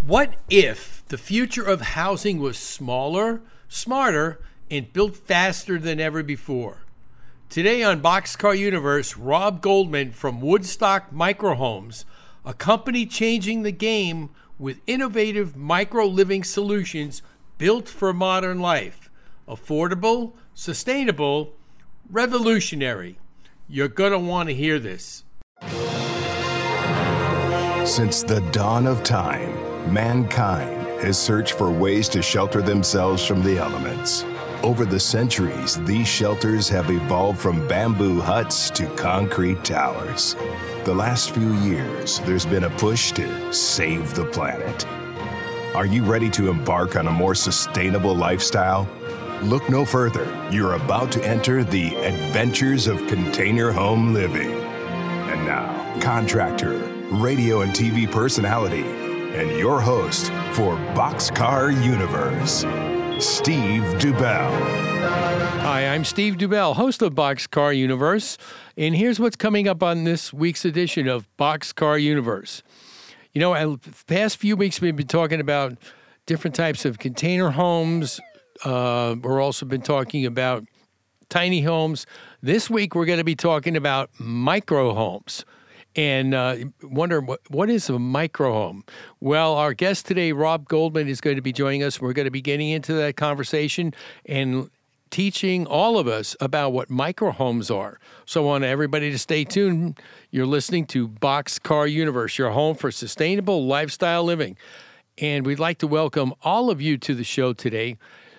What if the future of housing was smaller, smarter, and built faster than ever before? Today on Boxcar Universe, Rob Goldman from Woodstock Microhomes, a company changing the game with innovative micro-living solutions built for modern life. Affordable, sustainable, revolutionary. You're going to want to hear this. Since the dawn of time, mankind has searched for ways to shelter themselves from the elements. Over the centuries, these shelters have evolved from bamboo huts to concrete towers. The last few years, there's been a push to save the planet. Are you ready to embark on a more sustainable lifestyle? Look no further. You're about to enter the adventures of container home living. And now, contractor, radio and TV personality, and your host for Boxcar Universe, Steve Dubell. Hi, I'm Steve Dubell, host of Boxcar Universe, and here's what's coming up on this week's edition of Boxcar Universe. You know, the past few weeks we've been talking about different types of container homes. We're also been talking about tiny homes. This week we're going to be talking about micro homes. And wonder what is a micro home? Well, our guest today, Rob Goldman, is going to be joining us. We're going to be getting into that conversation and teaching all of us about what micro homes are. So I want everybody to stay tuned. You're listening to Boxcar Universe, your home for sustainable lifestyle living. And we'd like to welcome all of you to the show today.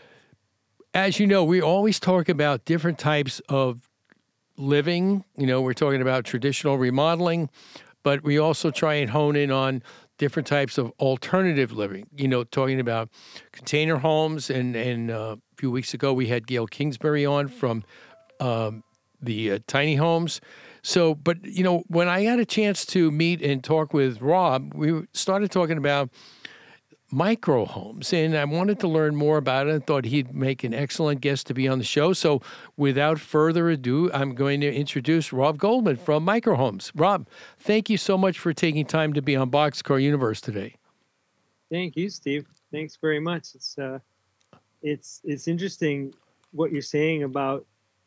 As you know, we always talk about different types of living. You know, we're talking about traditional remodeling, but we also try and hone in on different types of alternative living, you know, talking about container homes. And a few weeks ago, we had Gail Kingsbury on from the tiny homes. So, but, you know, when I had a chance to meet and talk with Rob, we started talking about micro homes, and I wanted to learn more about it. I thought he'd make an excellent guest to be on the show. So without further ado, I'm going to introduce Rob Goldman from Micro Homes. Rob, thank you so much for taking time to be on Boxcar Universe today. Thank you, Steve. Thanks very much. It's interesting what you're saying about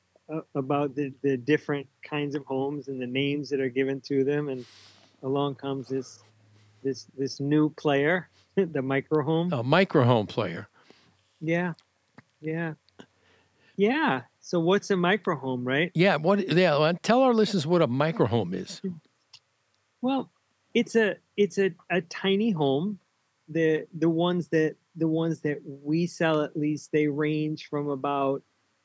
the different kinds of homes and the names that are given to them, and along comes this new player, the micro home. A micro home player. Yeah. So what's a micro home, right? Yeah. Tell our listeners what a micro home is. Well, it's a tiny home. The ones that we sell, at least, they range from about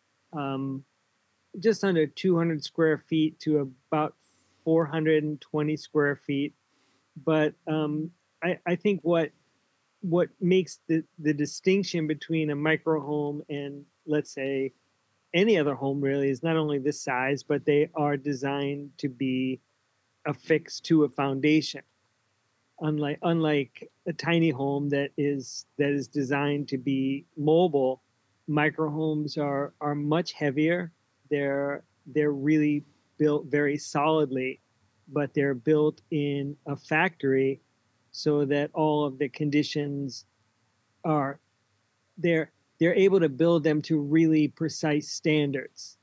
just under 200 square feet to about 420 square feet. But I think what makes the distinction between a micro home and, let's say, any other home really is not only the size, but they are designed to be affixed to a foundation. Unlike a tiny home that is designed to be mobile, micro homes are much heavier. They're really built very solidly, but they're built in a factory so that all of the conditions are they're able to build them to really precise standards.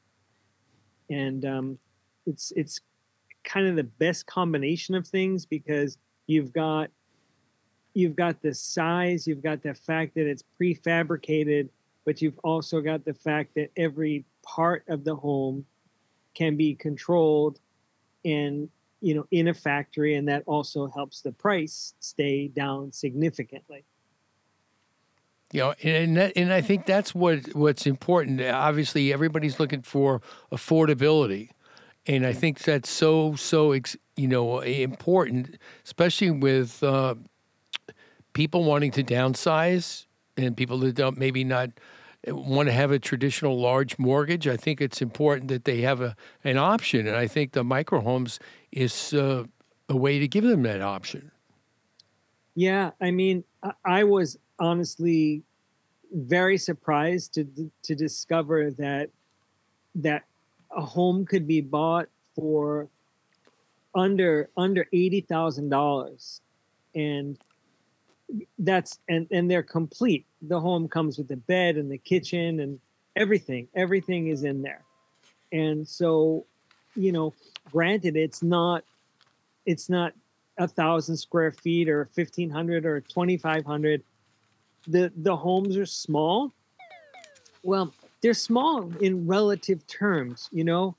And it's kind of the best combination of things, because you've got the size, you've got the fact that it's prefabricated, but you've also got the fact that every part of the home can be controlled and, you know, in a factory, and that also helps the price stay down significantly. You know, and I think that's what's important. Obviously, everybody's looking for affordability, and I think that's so important, especially with people wanting to downsize and people that don't maybe not want to have a traditional large mortgage. I think it's important that they have an option, and I think the micro homes is a way to give them that option. Yeah, I mean, I was honestly very surprised to discover that a home could be bought for under $80,000, and and they're complete. The home comes with the bed and the kitchen and everything is in there. And so, you know, granted, it's not 1,000 square feet or 1,500 or 2,500. The homes are small. Well, they're small in relative terms. You know,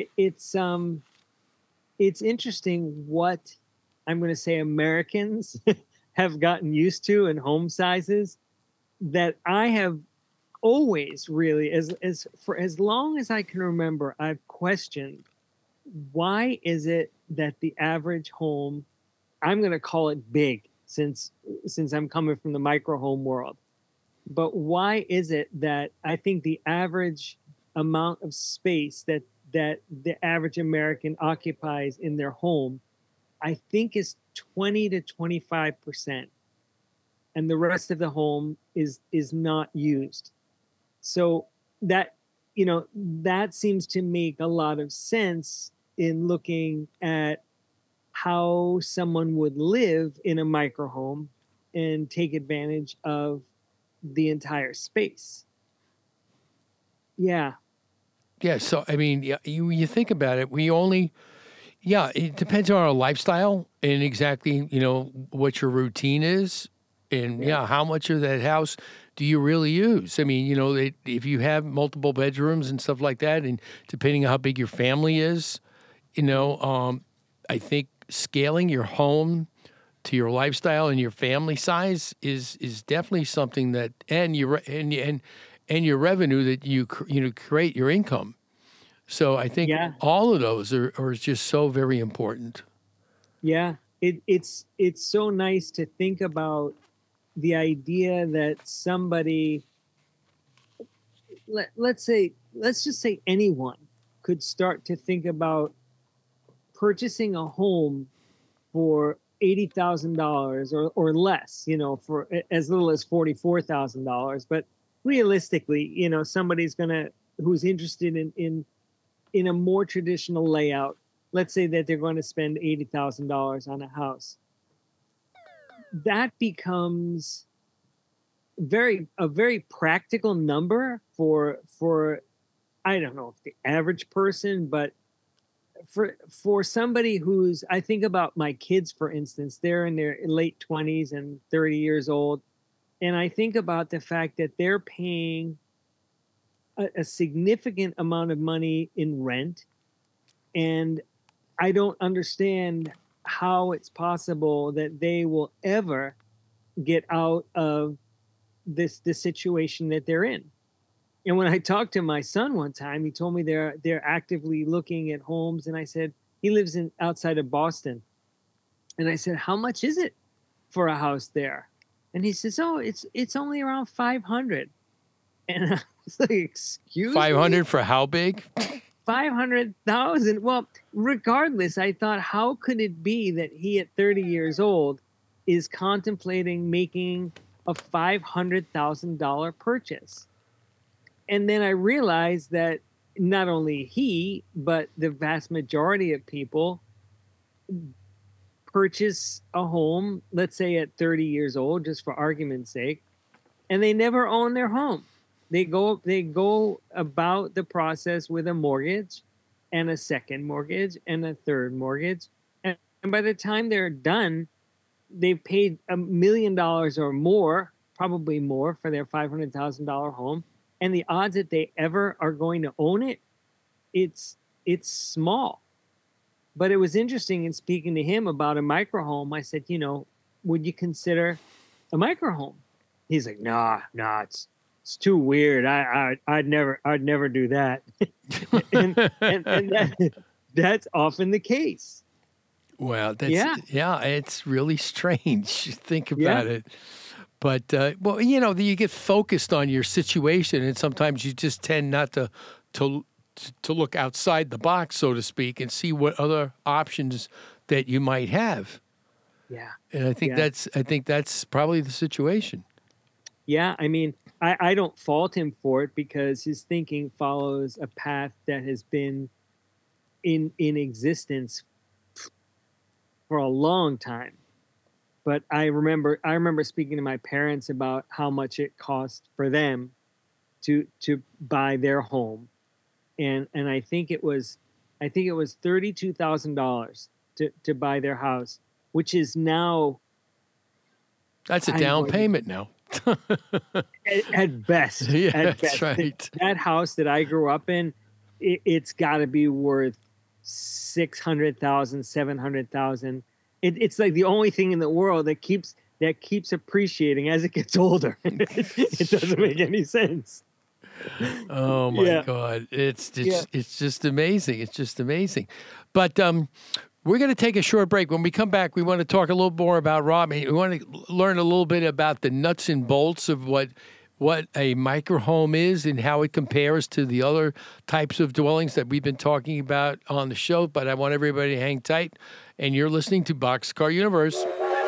it's interesting what I'm going to say Americans have gotten used to in home sizes that I have always really, as for as long as I can remember, I've questioned why is it that the average home, I'm going to call it big since I'm coming from the micro home world, but why is it that I think the average amount of space that the average American occupies in their home, I think is 20 to 25%, and the rest of the home is not used. So that, you know, that seems to make a lot of sense in looking at how someone would live in a micro home and take advantage of the entire space. Yeah. Yeah. So, I mean, yeah, you think about it, yeah, it depends on our lifestyle and exactly, what your routine is. And Yeah. yeah, how much of that house do you really use? I mean, if you have multiple bedrooms and stuff like that, and depending on how big your family is, I think scaling your home to your lifestyle and your family size is definitely something that, and your revenue that you create your income. So I think Yeah. all of those are just so very important. Yeah. It's so nice to think about the idea that somebody, let's just say anyone could start to think about purchasing a home for $80,000 or less, for as little as $44,000. But realistically, somebody's who's interested in a more traditional layout. Let's say that they're going to spend $80,000 on a house. That becomes a very practical number for I don't know if the average person, but for somebody who's, I think about my kids, for instance, they're in their late 20s and 30 years old. And I think about the fact that they're paying a significant amount of money in rent. And I don't understand how it's possible that they will ever get out of the situation that they're in. And when I talked to my son one time, he told me they're actively looking at homes, and I said he lives in outside of Boston, and I said, how much is it for a house there? And he says, oh, it's only around 500. And I was like, excuse me, 500 for how big? 500,000. Well, regardless, I thought, how could it be that he at 30 years old is contemplating making a $500,000 purchase? And then I realized that not only he, but the vast majority of people purchase a home, let's say at 30 years old, just for argument's sake, and they never own their home. They go about the process with a mortgage and a second mortgage and a third mortgage. And by the time they're done, they've paid $1 million or more, probably more, for their $500,000 home. And the odds that they ever are going to own it, it's small. But it was interesting in speaking to him about a micro home. I said, would you consider a micro home? He's like, nah, it's too weird. I'd never do that. and that's often the case. Well, it's really strange. Think about it. But, you get focused on your situation, and sometimes you just tend not to look outside the box, so to speak, and see what other options that you might have. Yeah. And I think that's probably the situation. Yeah. I mean, I don't fault him for it because his thinking follows a path that has been in existence for a long time. but I remember speaking to my parents about how much it cost for them to buy their home, and I think it was $32,000 to buy their house, which is now That's a I down know payment now. at best. Yeah, At that's best, right. that house that I grew up in, it's got to be worth 600,000, 700,000. It's like the only thing in the world that keeps appreciating as it gets older. It doesn't make any sense. Oh my Yeah, God. yeah. It's just amazing. It's just amazing. But we're going to take a short break. When we come back, we want to talk a little more about Rob. We want to learn a little bit about the nuts and bolts of what a microhome is and how it compares to the other types of dwellings that we've been talking about on the show. But I want everybody to hang tight. And you're listening to Boxcar Universe.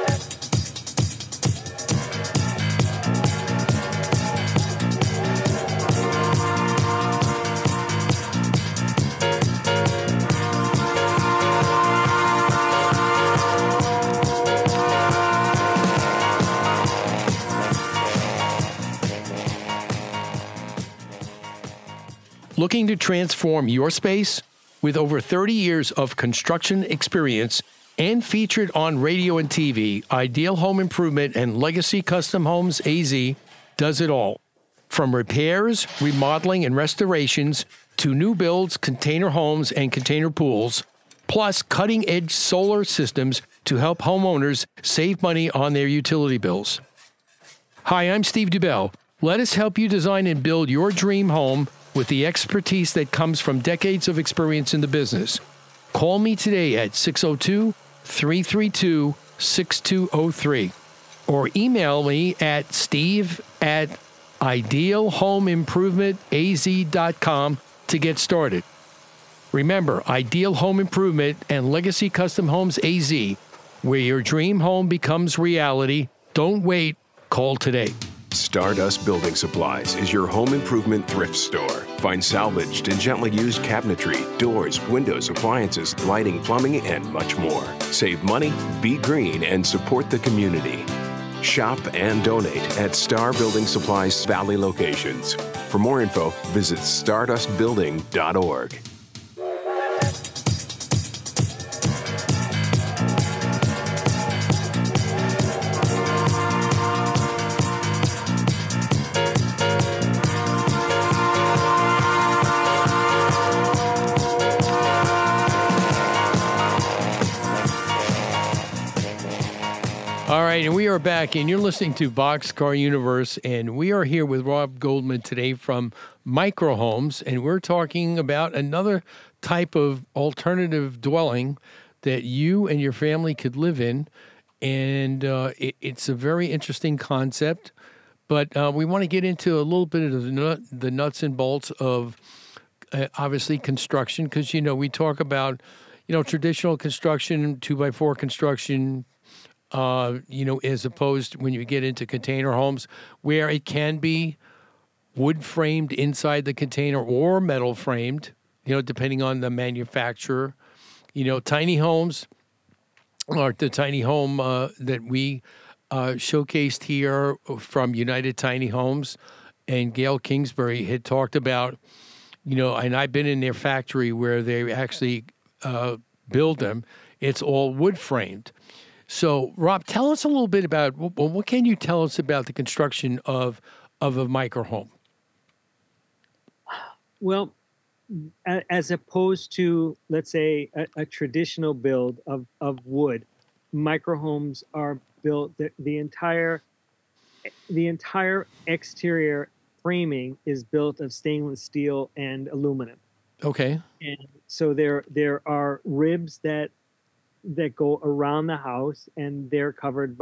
Looking to transform your space? With over 30 years of construction experience and featured on radio and TV, Ideal Home Improvement and Legacy Custom Homes AZ does it all. From repairs, remodeling, and restorations to new builds, container homes, and container pools, plus cutting-edge solar systems to help homeowners save money on their utility bills. Hi, I'm Steve Dubell. Let us help you design and build your dream home with the expertise that comes from decades of experience in the business. Call me today at 602-332-6203 or email me at steve@idealhomeimprovementaz.com to get started. Remember, Ideal Home Improvement and Legacy Custom Homes AZ, where your dream home becomes reality. Don't wait. Call today. Stardust Building Supplies is your home improvement thrift store. Find salvaged and gently used cabinetry, doors, windows, appliances, lighting, plumbing, and much more. Save money, be green, and support the community. Shop and donate at Star Building Supplies Valley locations. For more info, visit stardustbuilding.org. All right, and we are back, and you're listening to Boxcar Universe, and we are here with Rob Goldman today from Microhomes, and we're talking about another type of alternative dwelling that you and your family could live in, and it's a very interesting concept, but we want to get into a little bit of the nuts and bolts of obviously construction, because, we talk about, traditional construction, 2x4 construction, as opposed to when you get into container homes where it can be wood framed inside the container or metal framed, depending on the manufacturer. Tiny homes, like the tiny home that we showcased here from United Tiny Homes, and Gail Kingsbury had talked about, and I've been in their factory where they actually build them. It's all wood framed. So, Rob, tell us a little bit about what can you tell us about the construction of a microhome? Well, As opposed to, let's say, a traditional build of wood, microhomes are built. The entire exterior framing is built of stainless steel and aluminum. Okay. And so there are ribs that go around the house, and they're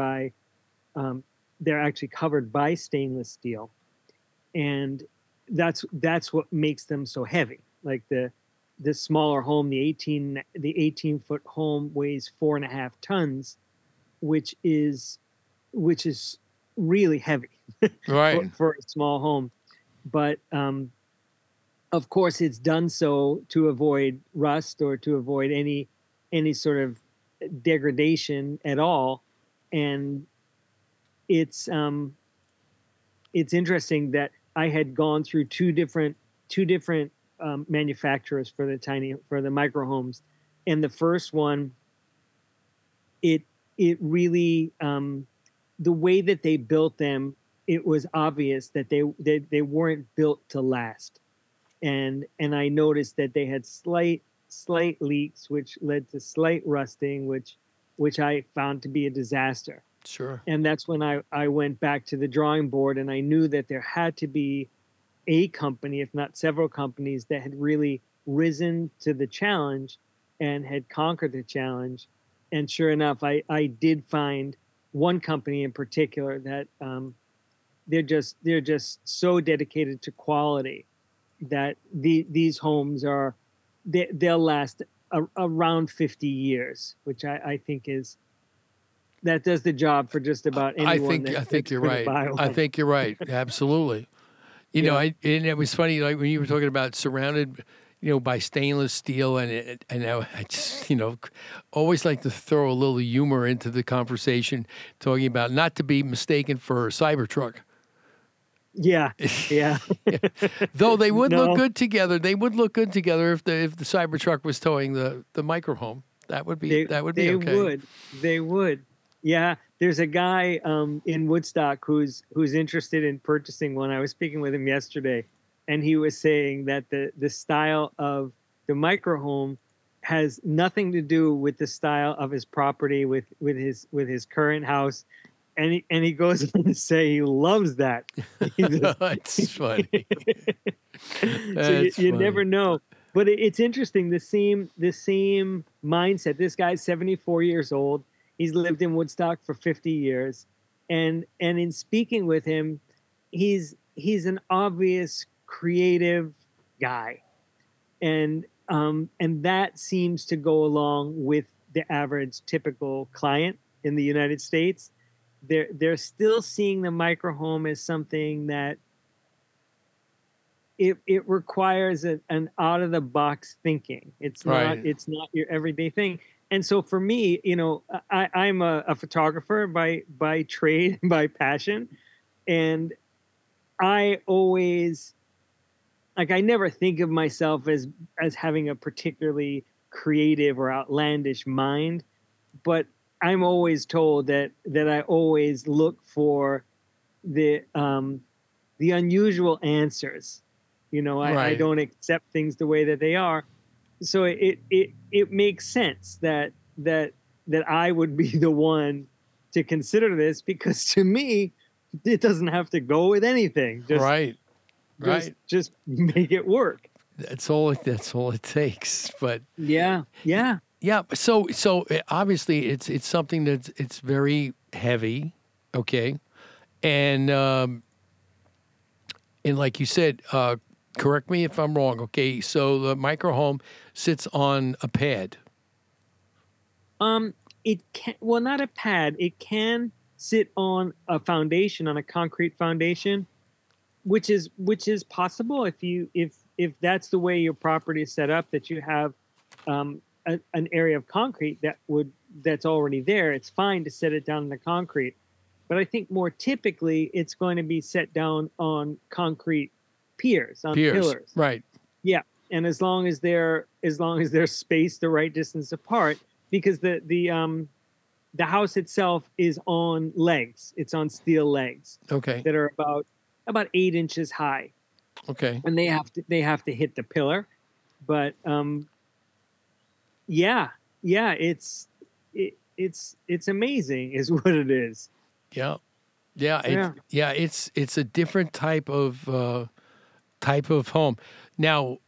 actually covered by stainless steel, and that's what makes them so heavy. Like the smaller home, the 18-foot home weighs 4.5 tons, which is really heavy, right, for a small home. But of course, it's done so to avoid rust or to avoid any sort of degradation at all. and it's interesting that I had gone through two different manufacturers for the micro homes, and the first one, it really, the way that they built them, it was obvious that they weren't built to last, and I noticed that they had slight leaks, which led to slight rusting, which I found to be a disaster. Sure. And that's when I went back to the drawing board, and I knew that there had to be a company, if not several companies, that had really risen to the challenge and had conquered the challenge. And sure enough, I did find one company in particular that they're just so dedicated to quality that these homes they'll last around 50 years, which I think that does the job for just about anyone. I think you're right. I think you're right. Absolutely. Yeah. And it was funny, like when you were talking about surrounded, by stainless steel, and I just, always like to throw a little humor into the conversation, talking about not to be mistaken for a Cybertruck. Yeah. Though they would No. look good together. They would look good together if the Cybertruck was towing the micro home. That would be okay. They would. Yeah, there's a guy in Woodstock who's interested in purchasing one. I was speaking with him yesterday, and he was saying that the style of the micro home has nothing to do with the style of his property with his current house, and he goes on to say he loves that. That's funny. So you never know. But it's interesting, the same mindset. This guy's 74 years old. He's lived in Woodstock for 50 years. And in speaking with him, he's an obvious creative guy. And that seems to go along with the average typical client in the United States. They're still seeing the micro home as something that it requires an out of the box thinking. It's Right. not your everyday thing. And so for me, I'm a photographer by trade, by passion, and I always, like, I never think of myself as having a particularly creative or outlandish mind, but I'm always told that I always look for the unusual answers. I Right. don't accept things the way that they are. So it makes sense that I would be the one to consider this, because to me, it doesn't have to go with anything. Right. Just make it work. That's all it takes. But Yeah. so obviously it's something it's very heavy, okay, and like you said, correct me if I'm wrong, okay. So the micro home sits on a pad. It can, well, not a pad. It can sit on a foundation, on a concrete foundation, which is possible if that's the way your property is set up, that you have an area of concrete that's already there. It's fine to set it down in the concrete, but I think more typically it's going to be set down on concrete piers, on pillars. Right. Yeah, and as long as they're spaced the right distance apart, because the house itself is on legs. It's on steel legs. Okay. That are about 8 inches high. Okay. And they have to hit the pillar, but it's amazing, is what it is. Yeah. It's a different type of home. Now,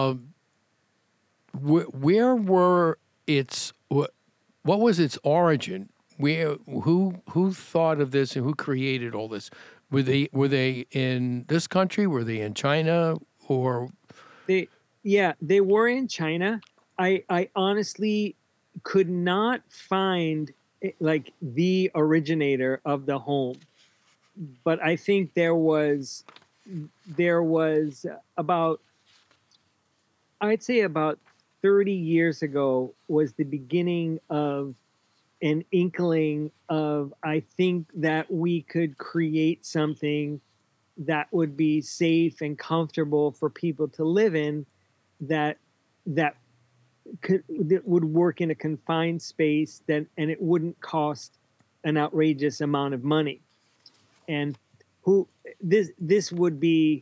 where were its what was its origin? Who thought of this and who created all this? Were they in this country? Were they in China? Or they were in China. I honestly could not find like the originator of the home, but I think there was about, I'd say about 30 years ago was the beginning of an inkling of, I think that we could create something that would be safe and comfortable for people to live in, that that that would work in a confined space, that and it wouldn't cost an outrageous amount of money. And who this would be,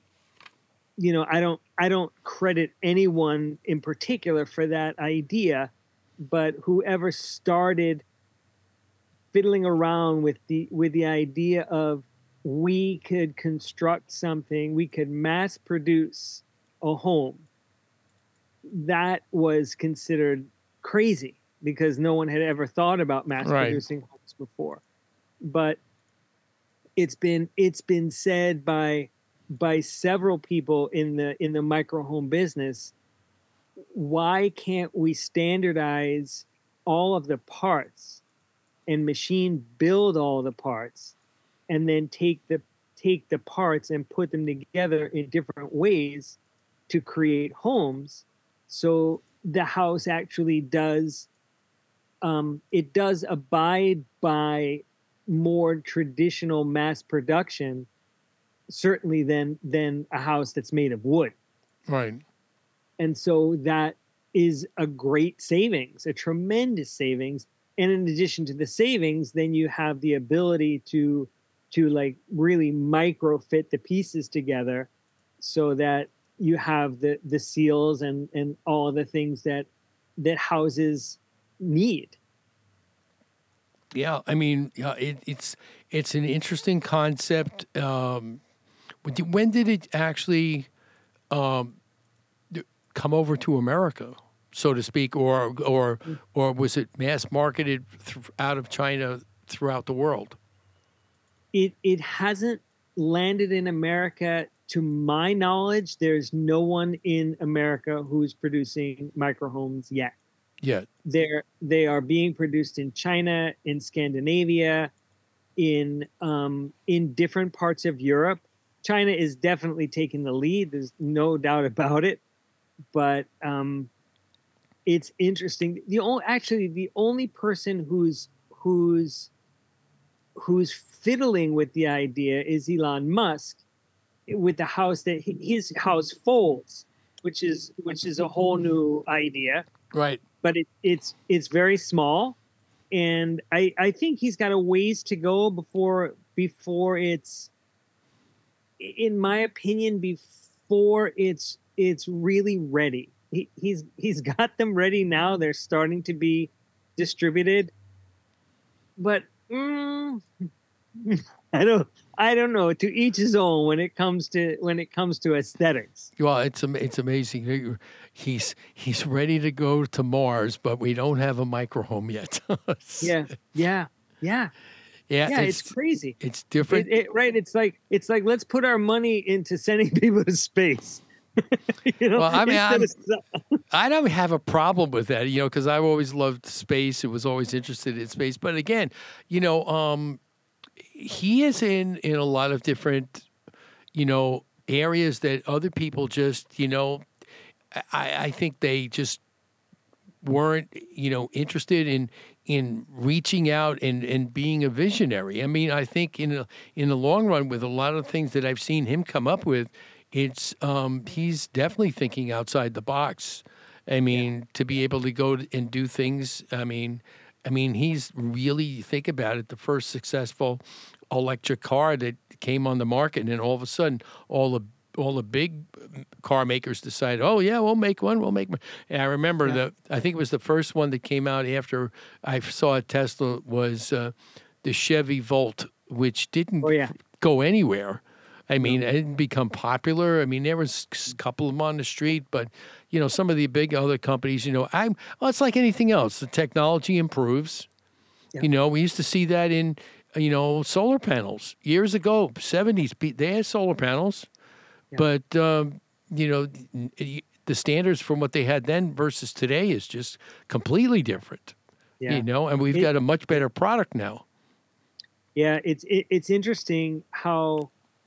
I don't credit anyone in particular for that idea, but whoever started fiddling around with the idea of, we could construct something, we could mass produce a home, that was considered crazy because no one had ever thought about mass producing homes before. But it's been said by several people in the micro home business, why can't we standardize all of the parts and machine build all the parts, and then take the parts and put them together in different ways to create homes, so the house actually does it does abide by more traditional mass production, certainly than a house that's made of wood. Right. And so that is a great savings, a tremendous savings. And in addition to the savings, then you have the ability to like really micro fit the pieces together, so that you have the seals and all of the things that houses need. Yeah, I mean, it's an interesting concept. When did it actually come over to America, so to speak, or was it mass marketed out of China throughout the world? It hasn't landed in America. To my knowledge, there's no one in America who's producing microhomes yet. Yeah. They are being produced in China, in Scandinavia, in different parts of Europe. China is definitely taking the lead. There's no doubt about it. But it's interesting. The only person who's fiddling with the idea is Elon Musk, with the house that his house folds, which is a whole new idea. Right. But it's very small, and I think he's got a ways to go before it's, in my opinion, before it's really ready. He's got them ready now. They're starting to be distributed, but I don't know. To each his own when it comes to aesthetics. Well, it's amazing. He's ready to go to Mars, but we don't have a microhome yet. Yeah. It's crazy. It's different, right? It's like let's put our money into sending people to space. Well, I mean, I don't have a problem with that, because I've always loved space. It was always interested in space, but again, he is in a lot of different, areas that other people just, I think they just weren't, interested in reaching out and being a visionary. I mean, I think in the long run, with a lot of things that I've seen him come up with, it's he's definitely thinking outside the box. I mean, to be able to go and do things. I mean, he's really, think about it, the first successful electric car that came on the market, and then all of a sudden, all the big car makers decided, oh yeah, we'll make one. And I remember I think it was the first one that came out after I saw a Tesla was the Chevy Volt, which didn't go anywhere. I mean, it didn't become popular. I mean, there was a couple of them on the street, but some of the big other companies, it's like anything else. The technology improves. Yeah. We used to see that in, solar panels years ago, 70s. They had solar panels, but the standards from what they had then versus today is just completely different. Yeah. And we've got a much better product now. Yeah, it's interesting how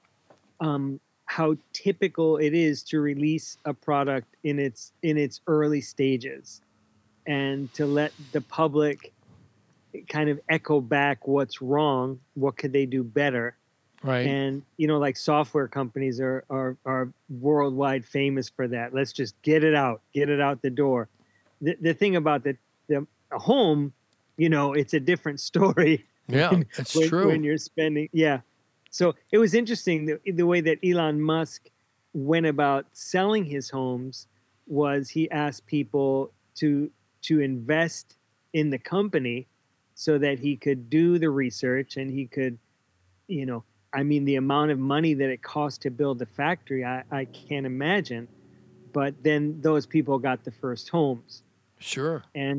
typical it is to release a product in its early stages, and to let the public kind of echo back what's wrong, what could they do better. Right. And, like software companies are worldwide famous for that. Let's just get it out the door. The thing about the home, it's a different story. Yeah, it's true. When you're spending, yeah. So it was interesting the way that Elon Musk went about selling his homes was he asked people to invest in the company so that he could do the research and he could, the amount of money that it cost to build the factory, I can't imagine. But then those people got the first homes. Sure. And,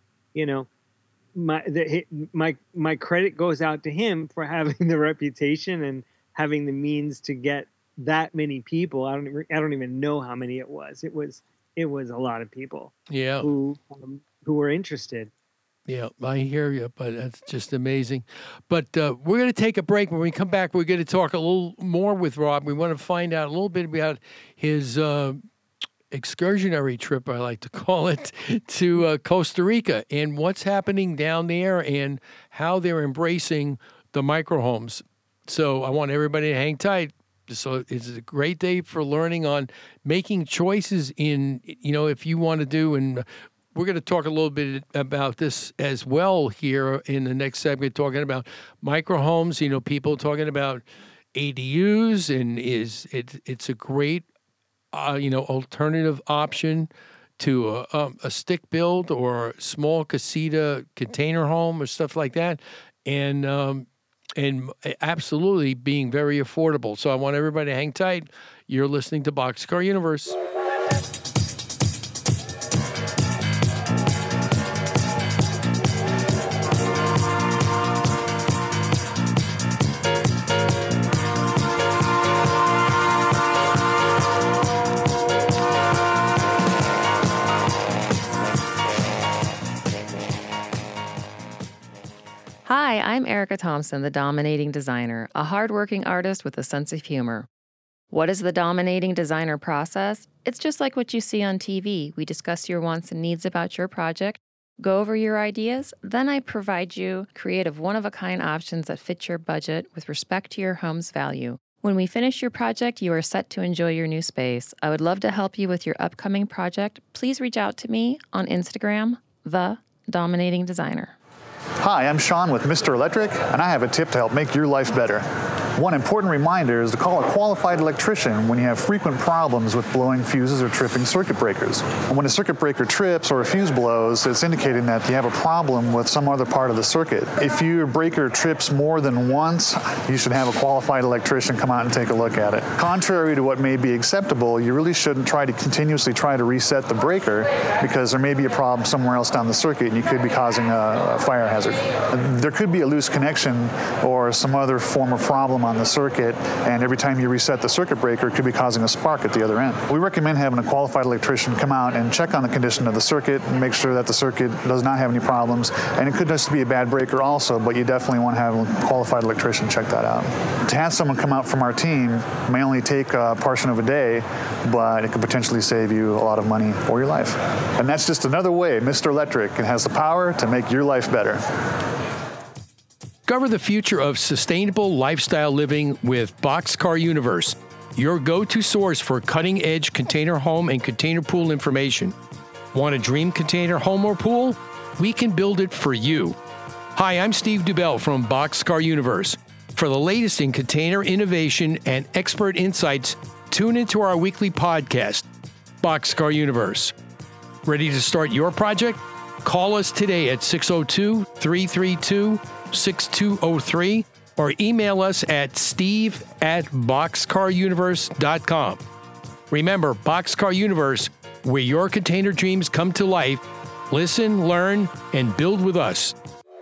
my credit goes out to him for having the reputation and having the means to get that many people. I don't even know how many it was. It was a lot of people. Yeah. Who were interested. Yeah, I hear you, but that's just amazing. But we're going to take a break. When we come back, we're going to talk a little more with Rob. We want to find out a little bit about his excursionary trip, I like to call it, to Costa Rica and what's happening down there and how they're embracing the microhomes. So I want everybody to hang tight. So it's a great day for learning on making choices in, if you want to do, and we're going to talk a little bit about this as well here in the next segment, talking about microhomes, people talking about ADUs, and it's a great alternative option to a stick build or small casita container home or stuff like that, and absolutely being very affordable. So I want everybody to hang tight. You're listening to Boxcar Universe. Hi, I'm Erica Thompson, the Dominating Designer, a hardworking artist with a sense of humor. What is the Dominating Designer process? It's just like what you see on TV. We discuss your wants and needs about your project, go over your ideas, then I provide you creative one-of-a-kind options that fit your budget with respect to your home's value. When we finish your project, you are set to enjoy your new space. I would love to help you with your upcoming project. Please reach out to me on Instagram, The Dominating Designer. Hi, I'm Sean with Mr. Electric, and I have a tip to help make your life better. One important reminder is to call a qualified electrician when you have frequent problems with blowing fuses or tripping circuit breakers. And when a circuit breaker trips or a fuse blows, it's indicating that you have a problem with some other part of the circuit. If your breaker trips more than once, you should have a qualified electrician come out and take a look at it. Contrary to what may be acceptable, you really shouldn't try to continuously try to reset the breaker because there may be a problem somewhere else down the circuit and you could be causing a fire hazard. There could be a loose connection or some other form of problem on the circuit, and every time you reset the circuit breaker, it could be causing a spark at the other end. We recommend having a qualified electrician come out and check on the condition of the circuit and make sure that the circuit does not have any problems. And it could just be a bad breaker also, but you definitely want to have a qualified electrician check that out. To have someone come out from our team may only take a portion of a day, but it could potentially save you a lot of money or your life. And that's just another way Mr. Electric has the power to make your life better. Discover the future of sustainable lifestyle living with Boxcar Universe, your go-to source for cutting-edge container home and container pool information. Want a dream container home or pool? We can build it for you. Hi, I'm Steve Dubell from Boxcar Universe. For the latest in container innovation and expert insights, tune into our weekly podcast, Boxcar Universe. Ready to start your project? Call us today at 602-332-6203 or email us at steve@boxcaruniverse.com. Remember, Boxcar Universe, where your container dreams come to life. Listen, learn, and build with us.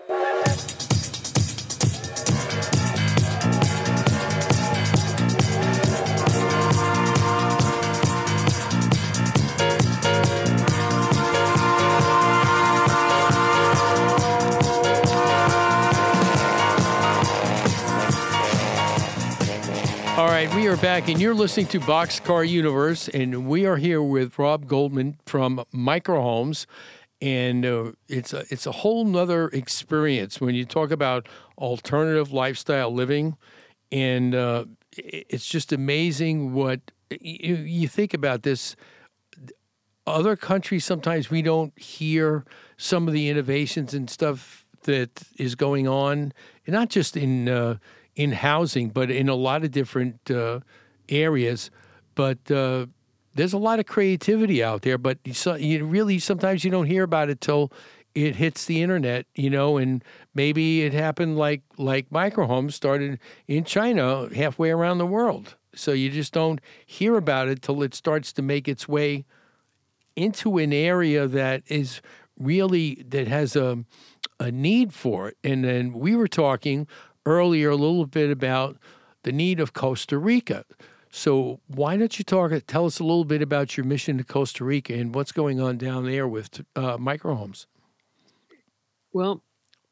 All right, we are back, and you're listening to Boxcar Universe, and we are here with Rob Goldman from Microhomes. And it's a whole nother experience when you talk about alternative lifestyle living. And it's just amazing what you think about this. Other countries, sometimes we don't hear some of the innovations and stuff that is going on, and not just in housing, but in a lot of different areas. But there's a lot of creativity out there, but you really sometimes you don't hear about it till it hits the internet, and maybe it happened like microhomes started in China halfway around the world. So you just don't hear about it till it starts to make its way into an area that is really, that has a need for it. And then we were talking earlier a little bit about the need of Costa Rica. So why don't you tell us a little bit about your mission to Costa Rica and what's going on down there with microhomes? Well,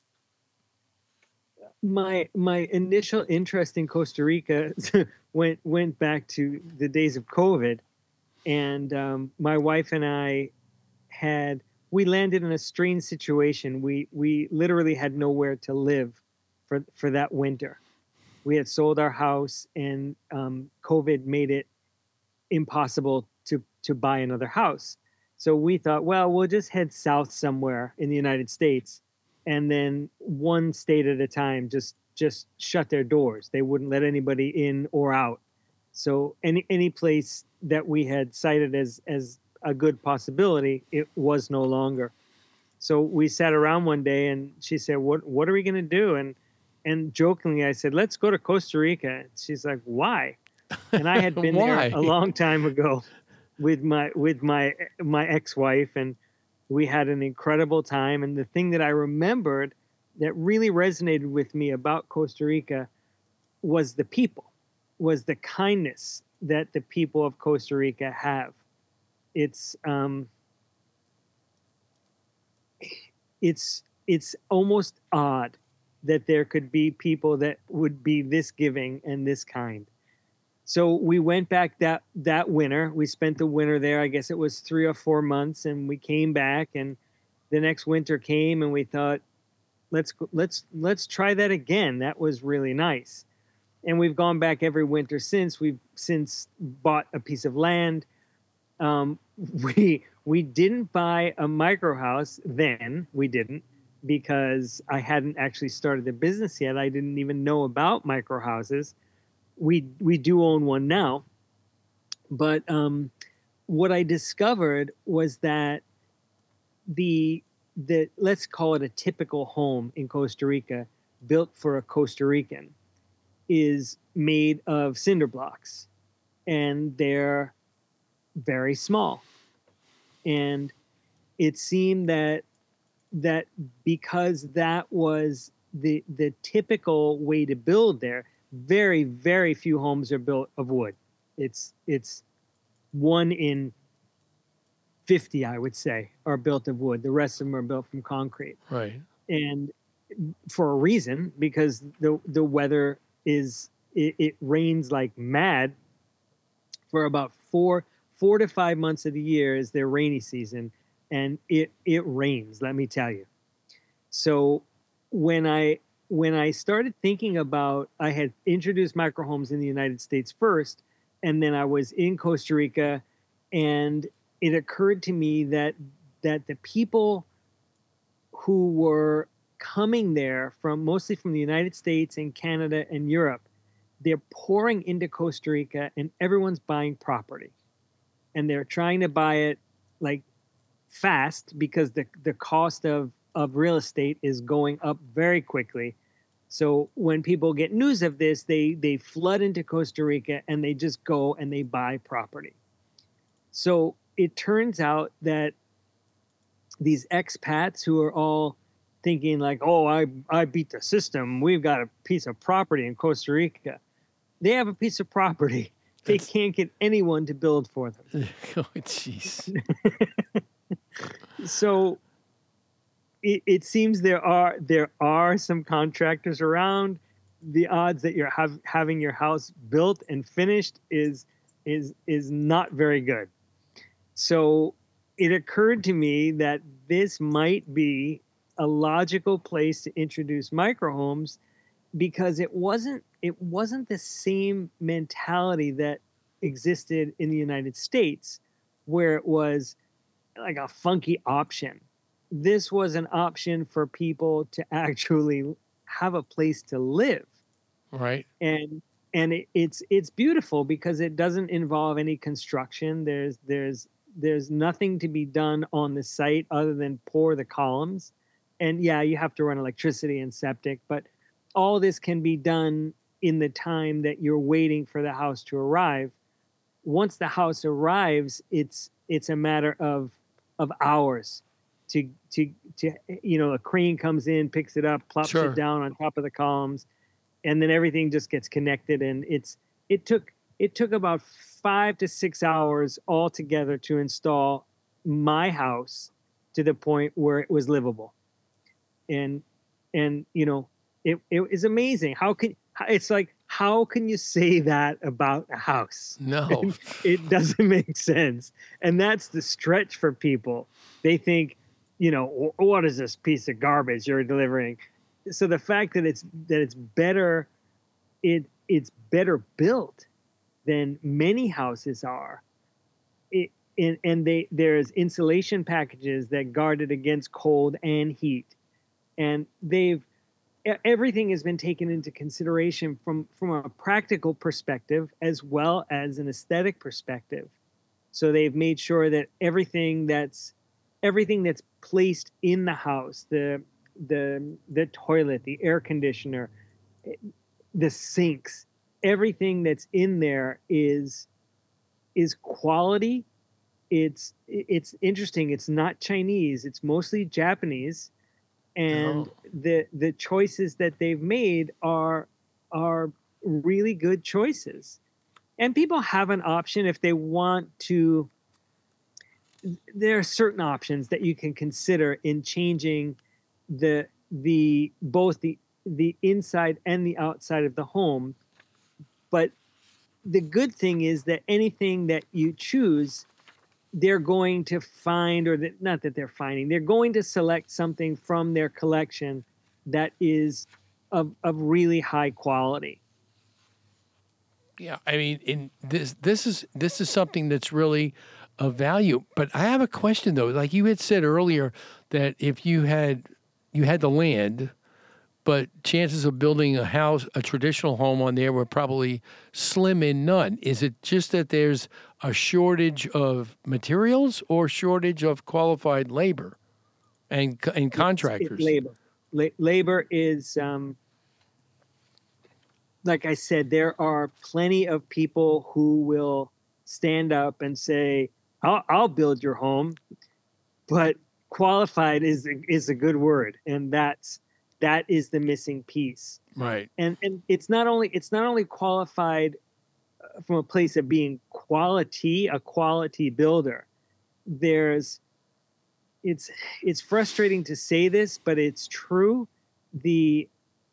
my initial interest in Costa Rica went back to the days of COVID, and my wife and I we landed in a strange situation. We literally had nowhere to live for that winter. We had sold our house, and COVID made it impossible to buy another house. So we thought, well, we'll just head south somewhere in the United States, and then one state at a time just shut their doors. They wouldn't let anybody in or out. So any place that we had cited as a good possibility, it was no longer. So we sat around one day, and she said, "What are we going to do?" And jokingly, I said, "Let's go to Costa Rica." She's like, "Why?" And I had been there a long time ago with my ex-wife, and we had an incredible time. And the thing that I remembered that really resonated with me about Costa Rica was the people, was the kindness that the people of Costa Rica have. It's almost odd that there could be people that would be this giving and this kind. So we went back that winter. We spent the winter there. I guess it was 3 or 4 months, and we came back, and the next winter came, and we thought, let's try that again. That was really nice. And we've gone back every winter since. We've since bought a piece of land. We didn't buy a micro house then. We didn't, because I hadn't actually started the business yet. I didn't even know about micro houses. We do own one now, but what I discovered was that the let's call it a typical home in Costa Rica, built for a Costa Rican, is made of cinder blocks, and they're very small. And it seemed that because that was the typical way to build there, very, very few homes are built of wood. It's 1 in 50, I would say, are built of wood. The rest of them are built from concrete. Right. And for a reason, because the weather it rains like mad for about 4 to 5 months of the year is their rainy season, and it rains, let me tell you. So when I started thinking about, I had introduced microhomes in the United States first, and then I was in Costa Rica, and it occurred to me that the people who were coming there mostly from the United States and Canada and Europe, they're pouring into Costa Rica, and everyone's buying property. And they're trying to buy it like fast, because the cost of real estate is going up very quickly. So when people get news of this, they flood into Costa Rica, and they just go and they buy property. So it turns out that these expats who are all thinking like, oh, I beat the system, we've got a piece of property in Costa Rica. They have a piece of property. They can't get anyone to build for them. Oh, jeez. So it seems there are some contractors around. The odds that you're having your house built and finished is not very good. So it occurred to me that this might be a logical place to introduce microhomes, because it wasn't the same mentality that existed in the United States, where it was like a funky option. This was an option for people to actually have a place to live. Right. And it's beautiful because it doesn't involve any construction. There's nothing to be done on the site other than pour the columns. And yeah, you have to run electricity and septic, but all this can be done in the time that you're waiting for the house to arrive. Once the house arrives, it's a matter of hours to a crane comes in, picks it up, plops Sure. it down on top of the columns, and then everything just gets connected. And it took about 5 to 6 hours altogether to install my house to the point where it was livable. And it is amazing. How can you say that about a house? No. It doesn't make sense. And that's the stretch for people. They think, what is this piece of garbage you're delivering? So the fact that it's better, it's better built than many houses are. There's insulation packages that guard it against cold and heat. And everything has been taken into consideration from a practical perspective as well as an aesthetic perspective. So they've made sure that everything that's placed in the house, the toilet, the air conditioner, the sinks, everything that's in there is quality. It's interesting. It's not Chinese. It's mostly Japanese. And the choices that they've made are really good choices. And people have an option if they want to. There are certain options that you can consider in changing both the inside and the outside of the home. But the good thing is that anything that you choose, they're going to find, not that they're finding, they're going to select something from their collection that is of really high quality. Yeah, I mean, this is something that's really of value. But I have a question though. Like you had said earlier, that if you had the land, but chances of building a house, a traditional home on there, were probably slim and none. Is it just that there's a shortage of materials or shortage of qualified labor and contractors? It's labor. Labor is, like I said, there are plenty of people who will stand up and say, I'll build your home, but qualified is a good word. And that is the missing piece. Right. And it's not only qualified from a place of being a quality builder. It's frustrating to say this, but it's true. The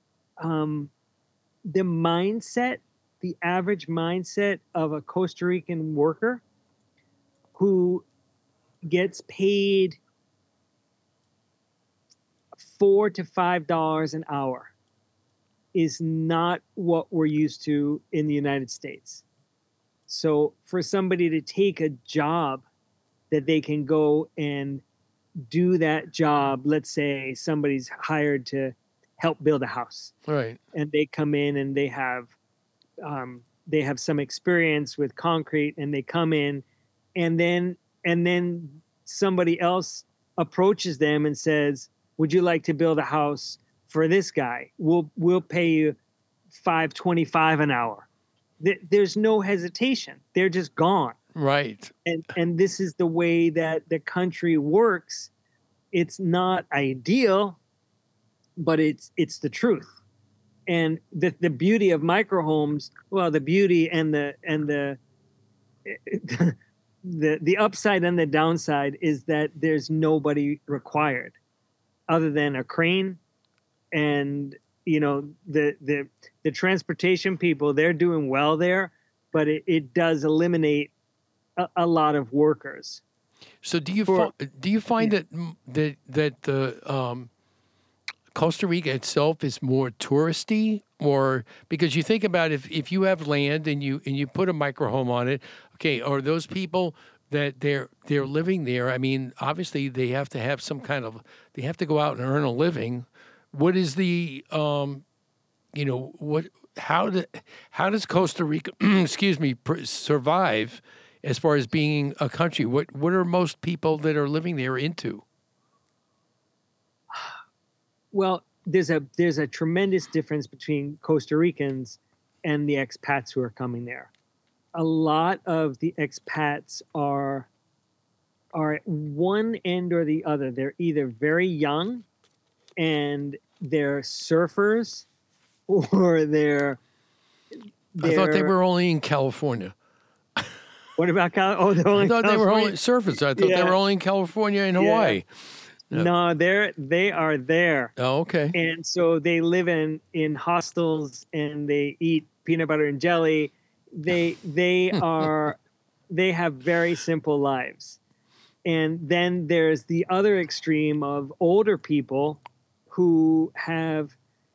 mindset, the average mindset of a Costa Rican worker who gets paid $4 to $5 an hour is not what we're used to in the United States. So for somebody to take a job that they can go and do that job, let's say somebody's hired to help build a house, right? And they come in and they have some experience with concrete, and they come in, and then somebody else approaches them and says, would you like to build a house for this guy? We'll pay you $5.25 an hour. There's no hesitation. They're just gone. Right. And this is the way that the country works. It's not ideal, but it's the truth. And the beauty of microhomes, well, the beauty and the upside and the downside is that there's nobody required other than a crane, and the transportation people. They're doing well there, but it does eliminate a lot of workers. So do you For- do you find yeah. that the Costa Rica itself is more touristy, or because you think about if you have land and you put a micro home on it, okay, are those people that they're living there? I mean, obviously they have to have some kind of they have to go out and earn a living. What is the what how does Costa Rica excuse me survive as far as being a country? What are most people that are living there into? Well, there's a tremendous difference between Costa Ricans and the expats who are coming there. A lot of the expats are at one end or the other. They're either very young and they're surfers, or I thought they they're were only in California. what about Oh, they're I only thought they were only California? surfers. I thought they Yeah. were only in California and Yeah. Hawaii. Yeah. No, they are there. Oh, okay. And so they live in hostels and they eat peanut butter and jelly. They are they have very simple lives. And then there's the other extreme of older people who have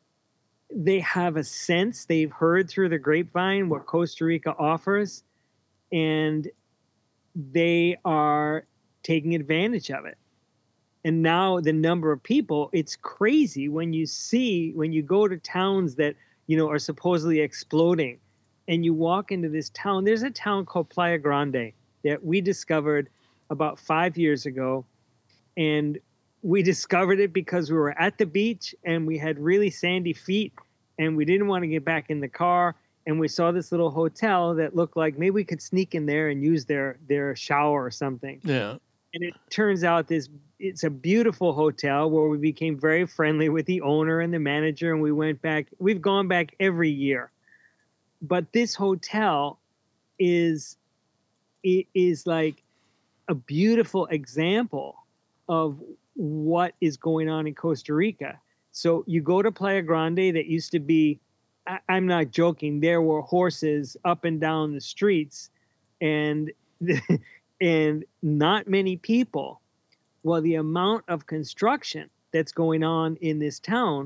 a sense, they've heard through the grapevine what Costa Rica offers, and they are taking advantage of it. And now the number of people, it's crazy when you go to towns that, are supposedly exploding, and you walk into this town. There's a town called Playa Grande that we discovered about 5 years ago. And we discovered it because we were at the beach and we had really sandy feet and we didn't want to get back in the car. And we saw this little hotel that looked like maybe we could sneak in there and use their shower or something. Yeah. And it turns out it's a beautiful hotel where we became very friendly with the owner and the manager. And we went back. We've gone back every year. But this hotel is like a beautiful example of what is going on in Costa Rica. So you go to Playa Grande that used to be, I'm not joking, there were horses up and down the streets and and not many people. Well, the amount of construction that's going on in this town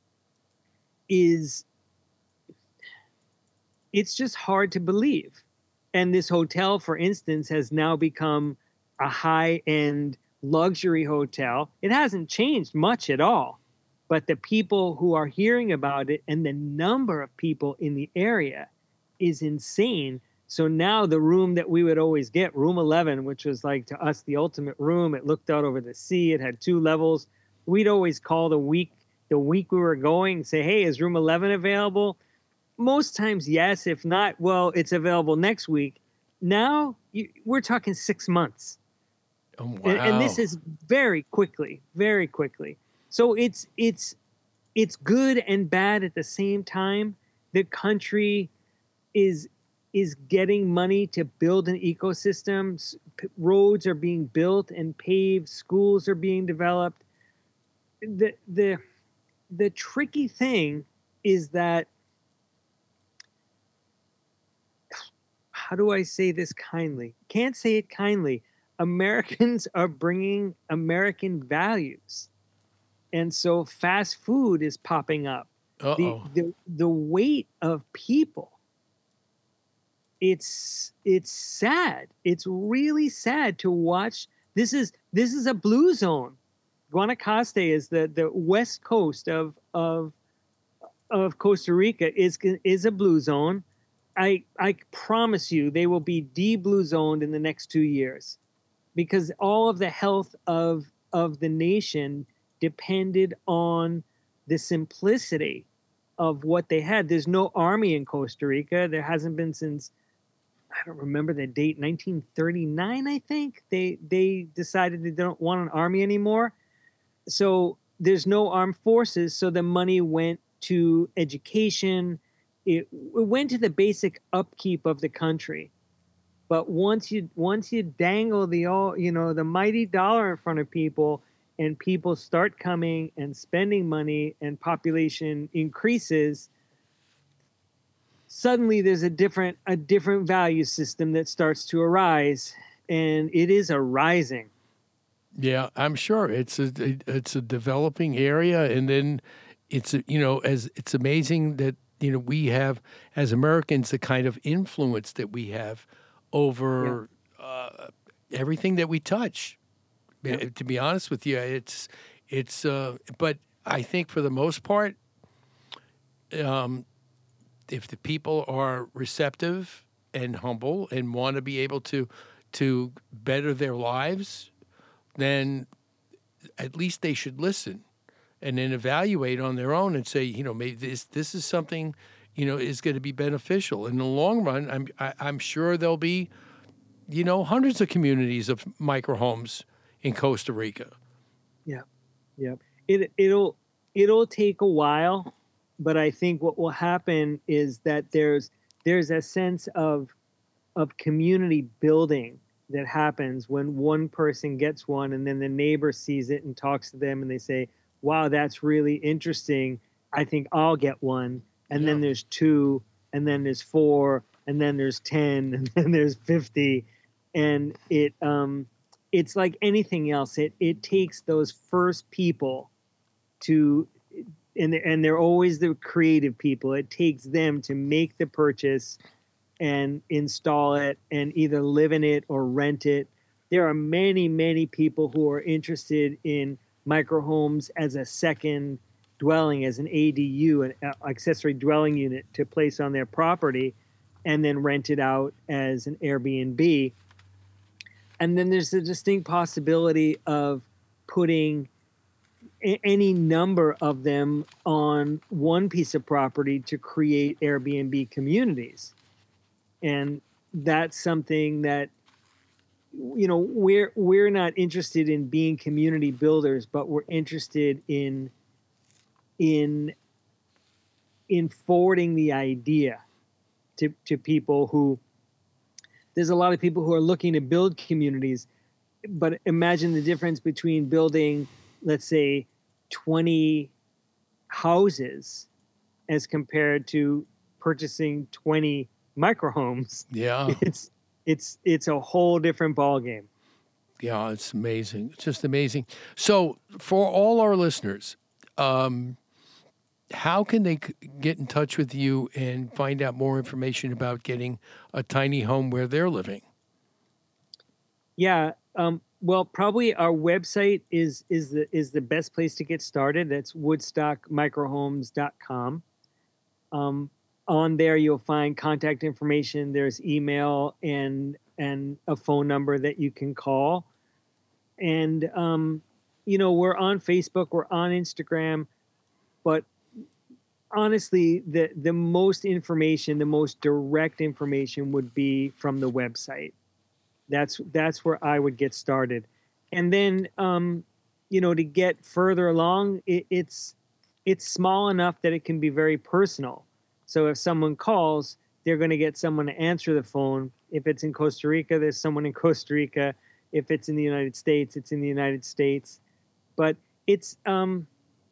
it's just hard to believe. And this hotel, for instance, has now become a high-end luxury hotel. It hasn't changed much at all, but the people who are hearing about it and the number of people in the area is insane. So now the room that we would always get, room 11, which was like to us the ultimate room, it looked out over the sea, it had 2 levels. We'd always call the week we were going and say, hey, is room 11 available? Most times, yes. If not, well, it's available next week. Now we're talking 6 months. Oh, wow. And this is very quickly. So it's good and bad at the same time. The country is getting money to build an ecosystem. Roads are being built and paved. Schools are being developed. The tricky thing is that, how do I say this kindly? Can't say it kindly. Americans are bringing American values. And so fast food is popping up. Uh-oh. The weight of people, it's sad. It's really sad to watch. This is a blue zone. Guanacaste is the west coast of Costa Rica is a blue zone. I promise you they will be de-blue zoned in the next 2 years, because all of the health of the nation depended on the simplicity of what they had. There's no army in Costa Rica. There hasn't been since, I don't remember the date, 1939, I think. They decided they don't want an army anymore. So there's no armed forces, so the money went to education. It went to the basic upkeep of the country. But once you dangle the mighty dollar in front of people, and people start coming and spending money and population increases, suddenly there's a different value system that starts to arise. and it is a rising. Yeah, I'm sure it's a developing area, and then it's as it's amazing that we have as Americans the kind of influence that we have over everything that we touch. To be honest with you, it's but I think for the most part, if the people are receptive and humble and want to be able to better their lives, then at least they should listen and then evaluate on their own and say, maybe this is something, is going to be beneficial in the long run. I'm sure there'll be, hundreds of communities of microhomes in Costa Rica. Yeah, yeah. It'll take a while, but I think what will happen is that there's a sense of community building that happens when one person gets one, and then the neighbor sees it and talks to them, and they say, "Wow, that's really interesting. I think I'll get one." And then there's 2, and then there's 4, and then there's 10, and then there's 50, and it's like anything else. It takes those first people to, and they're always the creative people. It takes them to make the purchase and install it and either live in it or rent it. There are many, many people who are interested in microhomes as a second dwelling, as an ADU, an accessory dwelling unit to place on their property and then rent it out as an Airbnb. And then there's the distinct possibility of putting any number of them on one piece of property to create Airbnb communities. And that's something that, we're not interested in being community builders, but we're interested in forwarding the idea to people who, there's a lot of people who are looking to build communities, but imagine the difference between building, let's say, 20 houses as compared to purchasing 20 microhomes. Yeah. It's a whole different ballgame. Yeah, it's amazing. It's just amazing. So for all our listeners, how can they get in touch with you and find out more information about getting a tiny home where they're living? Yeah. Well, probably our website is the best place to get started. That's woodstockmicrohomes.com. On there, you'll find contact information. There's email and a phone number that you can call. And, we're on Facebook, we're on Instagram, but honestly, the most information, the most direct information would be from the website. That's where I would get started. And then, to get further along, it's small enough that it can be very personal. So if someone calls, they're going to get someone to answer the phone. If it's in Costa Rica, there's someone in Costa Rica. If it's in the United States, it's in the United States. But it's a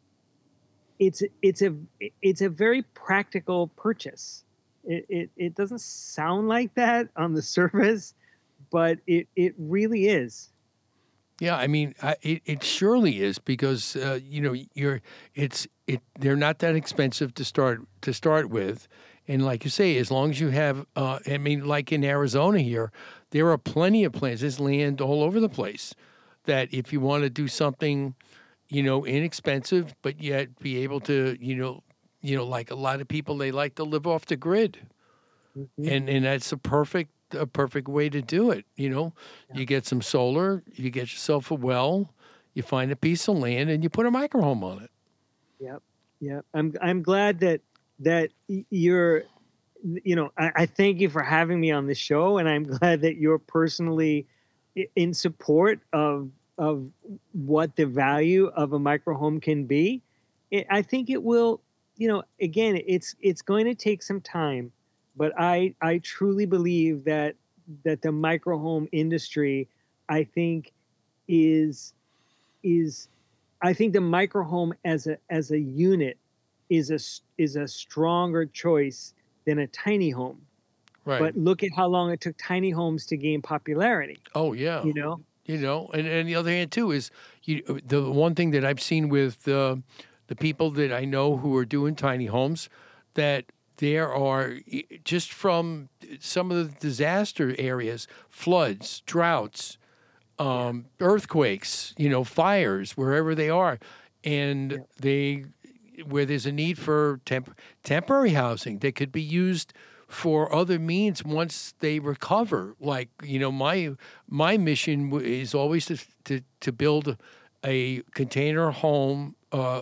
very practical purchase. It doesn't sound like that on the surface, but it really is. Yeah, I mean, it surely is because they're not that expensive to start with, and like you say, as long as you have, like in Arizona here, there are plenty of plans. There's land all over the place that if you want to do something, inexpensive, but yet be able to, like a lot of people, they like to live off the grid, and that's a perfect way to do it. You get some solar, you get yourself a well, you find a piece of land, and you put a microhome on it. Yep. I'm glad that you're, I thank you for having me on the show, and I'm glad that you're personally in support of what the value of a microhome can be. I think it will, again, it's going to take some time. But I truly believe that the microhome industry, I think, I think the microhome as a unit is a stronger choice than a tiny home. Right. But look at how long it took tiny homes to gain popularity. Oh, yeah. You know? And the other hand, too, is the one thing that I've seen with the people that I know who are doing tiny homes, that there are, just from some of the disaster areas, floods, droughts, earthquakes, fires, wherever they are, and where there's a need for temporary housing that could be used for other means once they recover. Like, my mission is always to build a container homes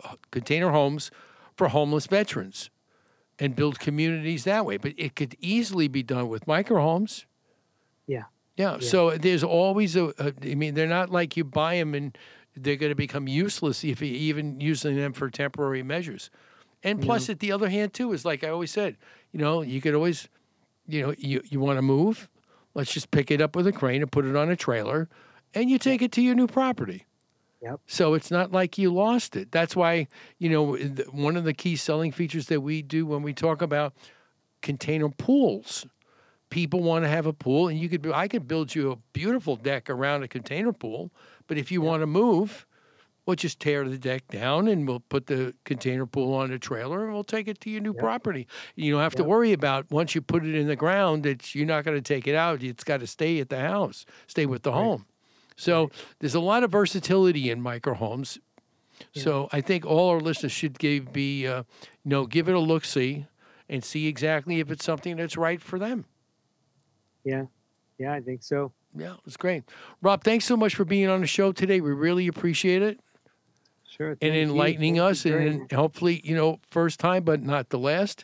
for homeless veterans and build communities that way. But it could easily be done with microhomes. Yeah. So there's always they're not like you buy them and they're going to become useless if you even using them for temporary measures. And plus, at the other hand, too, is like I always said, you could always, you want to move, let's just pick it up with a crane and put it on a trailer, and you take it to your new property. Yep. So it's not like you lost it. That's why, one of the key selling features that we do when we talk about container pools. People want to have a pool, and I could build you a beautiful deck around a container pool. But if you want to move, we'll just tear the deck down and we'll put the container pool on a trailer and we'll take it to your new property. You don't have to worry about once you put it in the ground that you're not going to take it out. It's got to stay at the house, stay with the home. So there's a lot of versatility in microhomes. Yeah. So I think all our listeners should give it a look-see and see exactly if it's something that's right for them. Yeah, I think so. Yeah, it was great. Rob, thanks so much for being on the show today. We really appreciate it. Sure. And enlightening us, and hopefully, first time, but not the last.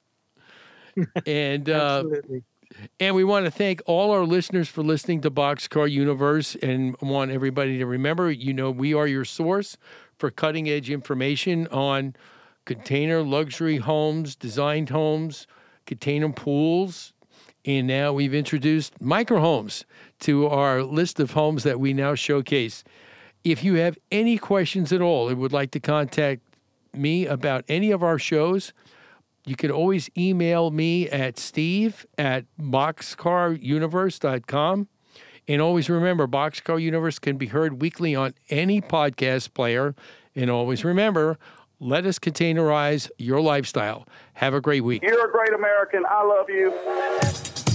And absolutely. And we want to thank all our listeners for listening to Boxcar Universe, and want everybody to remember, we are your source for cutting-edge information on container luxury homes, designed homes, container pools, and now we've introduced microhomes to our list of homes that we now showcase. If you have any questions at all and would like to contact me about any of our shows, you can always email me at steve@boxcaruniverse.com. And always remember, Boxcar Universe can be heard weekly on any podcast player. And always remember, let us containerize your lifestyle. Have a great week. You're a great American. I love you.